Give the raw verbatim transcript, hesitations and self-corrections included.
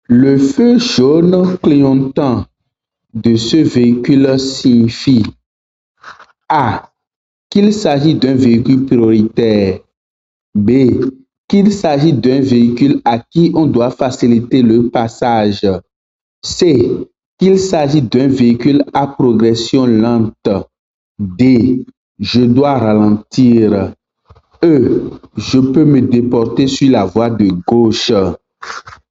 Le feu jaune clignotant de ce véhicule signifie A. Qu'il s'agit d'un véhicule prioritaire. B. Qu'il s'agit d'un véhicule à qui on doit faciliter le passage. C. Qu'il s'agit d'un véhicule à progression lente. D. Je dois ralentir. E. Je peux me déporter sur la voie de gauche.